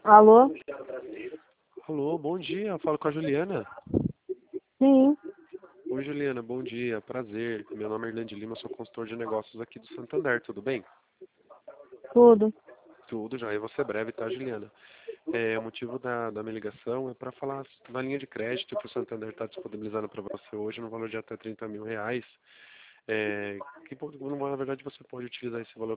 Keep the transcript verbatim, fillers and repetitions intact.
Alô? Alô, bom dia. Eu falo com a Juliana. Sim, Oi, Juliana, bom dia. Prazer. Meu nome é Irlande Lima, sou consultor de negócios aqui do Santander, tudo bem? tudo. Tudo já. Eu vou ser breve, tá, Juliana? É, o motivo da, da minha ligação é para falar da linha de crédito que o Santander está disponibilizando para você hoje no valor de até trinta mil reais. É, que, na verdade, você pode utilizar esse valor